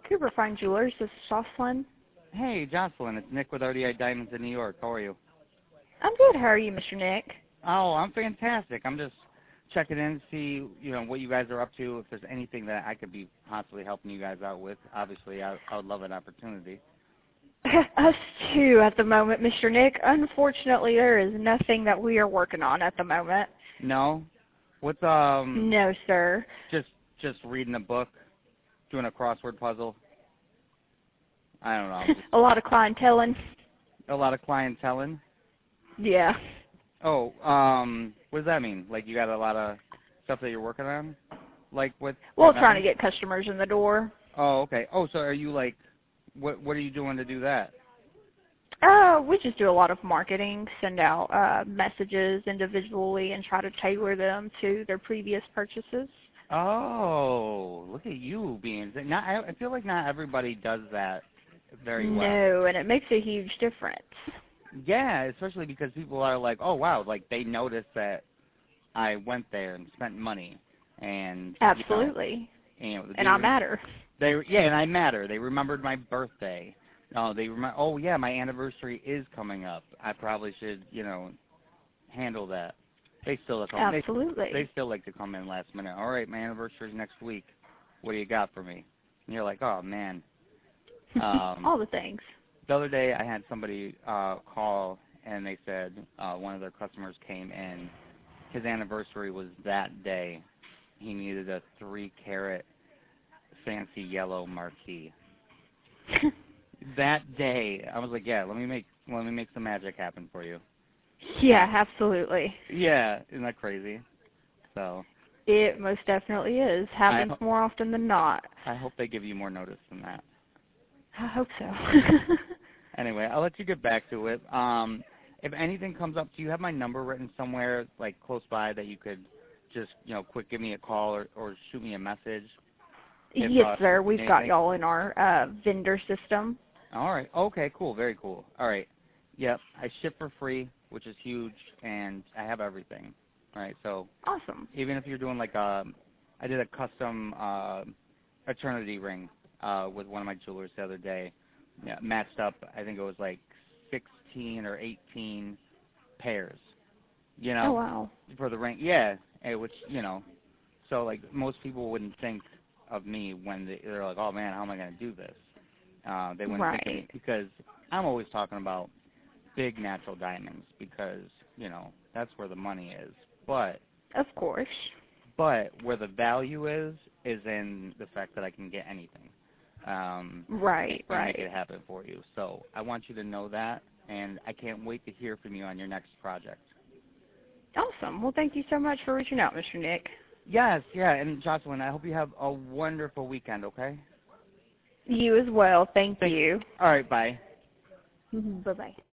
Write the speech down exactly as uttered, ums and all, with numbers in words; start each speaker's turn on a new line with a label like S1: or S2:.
S1: Cooper Fine Jewelers, this is Jocelyn.
S2: Hey, Jocelyn, it's Nick with R D I Diamonds in New York. How are you?
S1: I'm good. How are you, Mister Nick?
S2: Oh, I'm fantastic. I'm just checking in to see, you know, what you guys are up to, if there's anything that I could be possibly helping you guys out with. Obviously, I, I would love an opportunity.
S1: Us too at the moment, Mister Nick. Unfortunately, there is nothing that we are working on at the moment.
S2: No? What's, um...
S1: No, sir.
S2: Just, just reading a book? Doing a crossword puzzle? I don't know. Just
S1: A lot of clienteling.
S2: a lot of clienteling?
S1: Yeah.
S2: Oh, um, what does that mean? Like you got a lot of stuff that you're working on? Like with...
S1: Well, trying to get customers in the door.
S2: Oh, okay. Oh, so are you like... What What are you doing to do that?
S1: Uh, we just do a lot of marketing, send out uh, messages individually and try to tailor them to their previous purchases.
S2: Oh, look at you being... Not, I feel like not everybody does that very well.
S1: No, and it makes a huge difference.
S2: Yeah, especially because people are like, oh, wow, like they noticed that I went there and spent money. And
S1: Absolutely.
S2: You know, you know,
S1: and I matter.
S2: They, yeah, and I matter. They remembered my birthday. Oh, they remember. Oh, yeah, my anniversary is coming up. I probably should, you know, handle that. They still come.
S1: Absolutely.
S2: They, they still like to come in last minute. All right, my anniversary's next week. What do you got for me? And you're like, oh man. Um,
S1: All the things.
S2: The other day, I had somebody uh, call, and they said uh, one of their customers came in. His anniversary was that day. He needed a three-carat fancy yellow marquee. That day, I was like, yeah, let me make let me make some magic happen for you.
S1: Yeah, absolutely.
S2: Yeah, isn't that crazy? So
S1: it most definitely is. Happens more often than not.
S2: I hope they give you more notice than that.
S1: I hope so.
S2: Anyway, I'll let you get back to it. Um, if anything comes up, do you have my number written somewhere, like close by, that you could just, you know, quick give me a call or, or shoot me a message? If,
S1: yes,
S2: uh,
S1: sir. We've
S2: anything?
S1: got y'all in our uh, vendor system.
S2: All right. Okay, cool. Very cool. All right. Yep. I ship for free, which is huge, and I have everything. All right. So
S1: awesome.
S2: Even if you're doing like a, I did a custom uh, eternity ring uh, with one of my jewelers the other day. Yeah, matched up. I think it was like sixteen or eighteen pairs. You know.
S1: Oh wow.
S2: For the ring. Yeah. Which you know. So like most people wouldn't think of me when they, they're like, oh man, how am I going to do this? Uh, they wouldn't
S1: right.
S2: think of me because I'm always talking about big natural diamonds because, you know, that's where the money is. But
S1: of course.
S2: But where the value is is in the fact that I can get anything. Um,
S1: right,
S2: and
S1: right.
S2: make it happen for you. So I want you to know that, and I can't wait to hear from you on your next project.
S1: Awesome. Well, thank you so much for reaching out, Mister Nick.
S2: Yes, yeah, and Jocelyn, I hope you have a wonderful weekend, okay?
S1: You as well. Thank, Thank you.
S2: All right, bye.
S1: Bye-bye.